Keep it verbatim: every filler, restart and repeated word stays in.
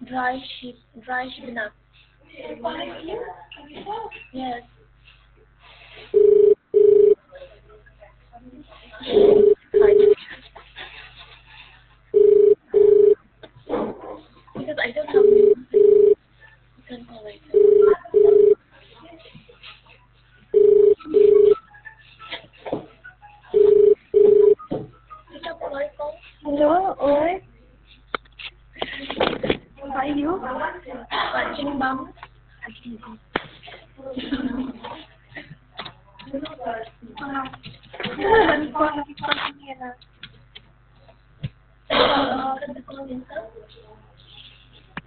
Dry sheep, dry spinach. Yes. Because I don't have you can call later. Hello, oi. Vai, viu? Vai, bấm